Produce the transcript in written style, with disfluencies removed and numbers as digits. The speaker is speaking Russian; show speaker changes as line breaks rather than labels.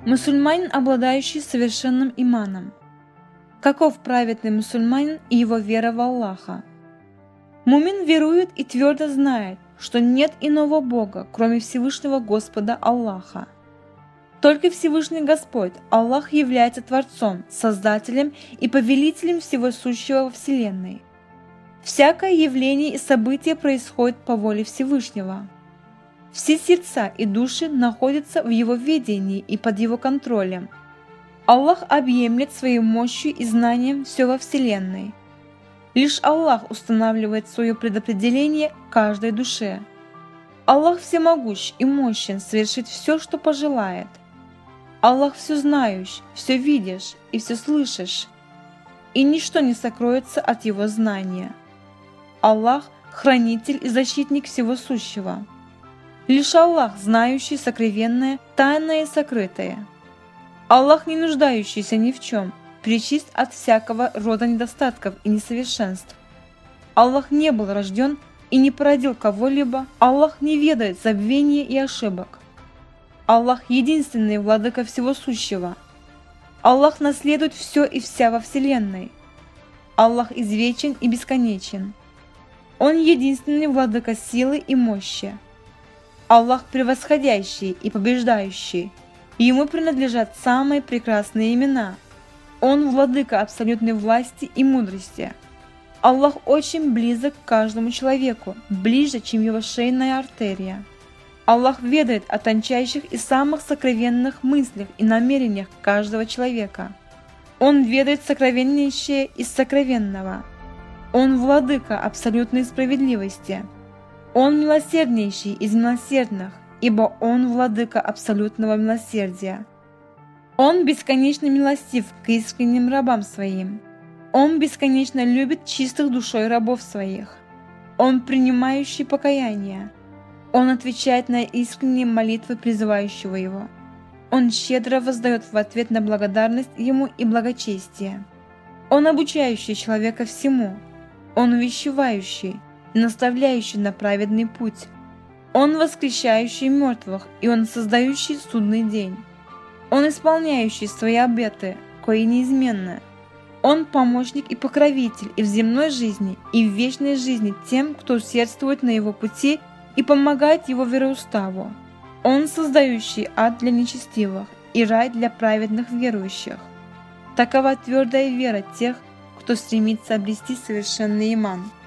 Мусульманин, обладающий совершенным иманом. Каков праведный мусульманин и его вера в Аллаха? Мумин верует и твердо знает, что нет иного Бога, кроме Всевышнего Господа Аллаха. Только Всевышний Господь, Аллах, является Творцом, Создателем и Повелителем всего сущего во Вселенной. Всякое явление и событие происходит по воле Всевышнего. Все сердца и души находятся в Его ведении и под Его контролем. Аллах объемлет своей мощью и знанием все во Вселенной. Лишь Аллах устанавливает свое предопределение каждой душе. Аллах всемогущ и мощен совершить все, что пожелает. Аллах все знающий, все видишь и все слышишь, и ничто не сокроется от Его знания. Аллах – хранитель и защитник всего сущего. Лишь Аллах, знающий сокровенное, тайное и сокрытое. Аллах, не нуждающийся ни в чем, пречист от всякого рода недостатков и несовершенств. Аллах не был рожден и не породил кого-либо. Аллах не ведает забвения и ошибок. Аллах – единственный владыка всего сущего. Аллах наследует все и вся во Вселенной. Аллах извечен и бесконечен. Он единственный владыка силы и мощи. Аллах превосходящий и побеждающий. Ему принадлежат самые прекрасные имена. Он владыка абсолютной власти и мудрости. Аллах очень близок к каждому человеку, ближе, чем его шейная артерия. Аллах ведает о тончайших и самых сокровенных мыслях и намерениях каждого человека. Он ведает сокровеннейшее из сокровенного. Он владыка абсолютной справедливости. Он милосерднейший из милосердных, ибо Он владыка абсолютного милосердия. Он бесконечно милостив к искренним рабам Своим. Он бесконечно любит чистых душой рабов Своих. Он принимающий покаяние. Он отвечает на искренние молитвы призывающего Его. Он щедро воздает в ответ на благодарность Ему и благочестие. Он обучающий человека всему. Он увещевающий и наставляющий на праведный путь. Он воскрешающий мертвых, и Он создающий судный день. Он исполняющий свои обеты, кои неизменны. Он помощник и покровитель и в земной жизни, и в вечной жизни тем, кто усердствует на Его пути и помогает Его вероуставу. Он создающий ад для нечестивых и рай для праведных верующих. Такова твердая вера тех, кто стремится обрести совершенный иман.